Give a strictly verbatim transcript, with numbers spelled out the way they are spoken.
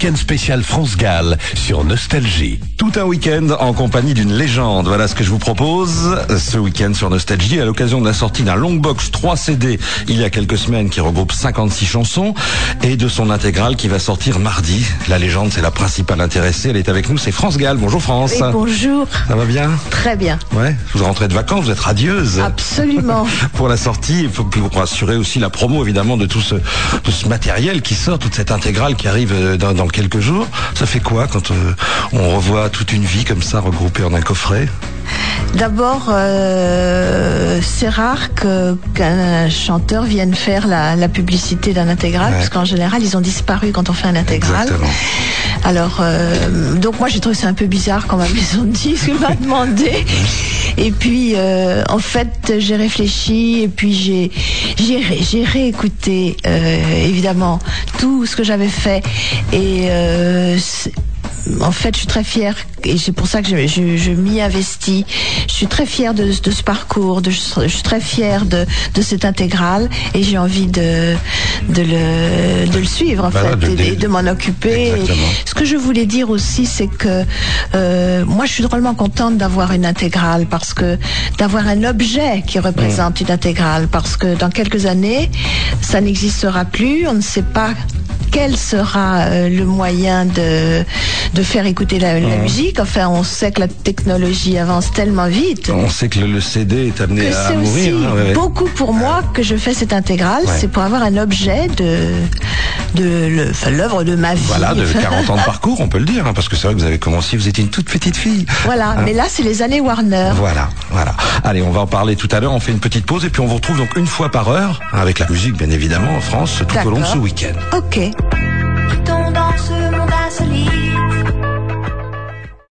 week-end spécial France-Galles sur Nostalgie. Tout un week-end en compagnie d'une légende. Voilà ce que je vous propose ce week-end sur Nostalgie à l'occasion de la sortie d'un long box trois C D il y a quelques semaines qui regroupe cinquante-six chansons et de son intégrale qui va sortir mardi. La légende, c'est la principale intéressée. Elle est avec nous, c'est France Gall. Bonjour France. Oui, bonjour. Ça va bien? Très bien. Ouais. Vous rentrez de vacances, vous êtes radieuse. Absolument. Pour la sortie, il faut pour assurer aussi la promo évidemment de tout ce, tout ce matériel qui sort, toute cette intégrale qui arrive dans, dans quelques jours. Ça fait quoi quand euh, on revoit toute une vie comme ça regroupée en un coffret? D'abord, euh, c'est rare que, qu'un chanteur vienne faire la, la publicité d'un intégral, ouais. Parce qu'en général, ils ont disparu quand on fait un intégral. Exactement. Alors, euh, donc moi, j'ai trouvé ça un peu bizarre quand ma maison de disques m'a demandé. Et puis, euh, en fait, j'ai réfléchi et puis j'ai j'ai, j'ai réécouté, euh, évidemment, tout ce que j'avais fait. Et euh, en fait, je suis très fière et c'est pour ça que je, je, je m'y investis. Je suis très fière de, de ce parcours, de, je suis très fière de, de cette intégrale et j'ai envie de, de, le, de le suivre en voilà, fait de, et de, de m'en occuper. Et ce que je voulais dire aussi, c'est que euh, moi, je suis drôlement contente d'avoir une intégrale parce que d'avoir un objet qui représente mmh. une intégrale parce que dans quelques années, ça n'existera plus. On ne sait pas quel sera euh, le moyen de, de faire écouter la, la mmh. musique. Enfin, on sait que la technologie avance tellement vite. On sait que le, le C D est amené que à c'est mourir. aussi hein, ouais, beaucoup pour moi que je fais cette intégrale. Ouais. C'est pour avoir un objet de, de le, enfin, l'œuvre de ma vie. Voilà, de quarante ans de parcours, on peut le dire, hein, parce que c'est vrai que vous avez commencé, vous étiez une toute petite fille. Voilà, hein. Mais là, c'est les années Warner. Voilà, voilà. Allez, on va en parler tout à l'heure. On fait une petite pause et puis on vous retrouve donc une fois par heure, avec la musique, bien évidemment, en France, tout D'accord. au long de ce week-end. Ok.